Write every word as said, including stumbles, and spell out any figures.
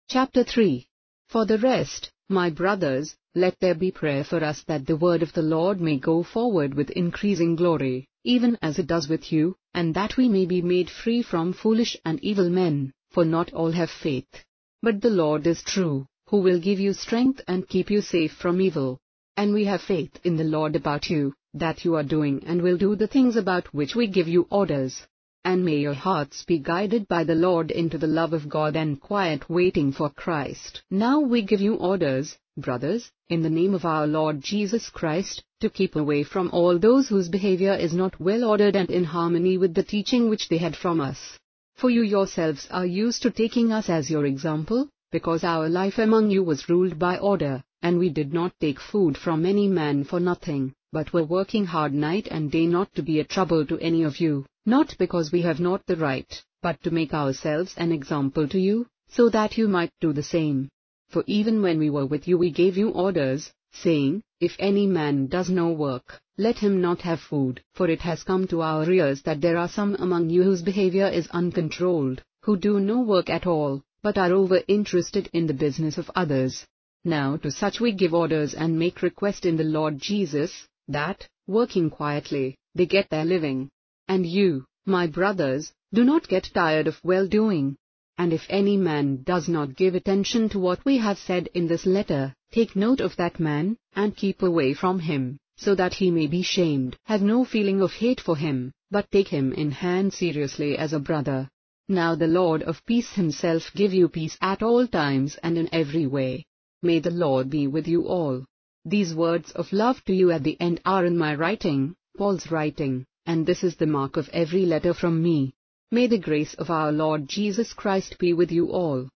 Chapter three. For the rest, my brothers, let there be prayer for us that the word of the Lord may go forward with increasing glory, even as it does with you, and that we may be made free from foolish and evil men, for not all have faith. But the Lord is true, who will give you strength and keep you safe from evil. And we have faith in the Lord about you, that you are doing and will do the things about which we give you orders. And may your hearts be guided by the Lord into the love of God and quiet waiting for Christ. Now we give you orders, brothers, in the name of our Lord Jesus Christ, to keep away from all those whose behavior is not well ordered and in harmony with the teaching which they had from us. For you yourselves are used to taking us as your example, because our life among you was ruled by order, and we did not take food from any man for nothing, but were working hard night and day not to be a trouble to any of you, not because we have not the right, but to make ourselves an example to you, so that you might do the same. For even when we were with you we gave you orders, saying, If any man does no work, let him not have food. For it has come to our ears that there are some among you whose behavior is uncontrolled, who do no work at all, but are over-interested in the business of others. Now to such we give orders and make request in the Lord Jesus, that, working quietly, they get their living. And you, my brothers, do not get tired of well-doing. And if any man does not give attention to what we have said in this letter, take note of that man, and keep away from him, so that he may be shamed. Have no feeling of hate for him, but take him in hand seriously as a brother. Now the Lord of peace himself give you peace at all times and in every way. May the Lord be with you all. These words of love to you at the end are in my writing, Paul's writing, and this is the mark of every letter from me. May the grace of our Lord Jesus Christ be with you all.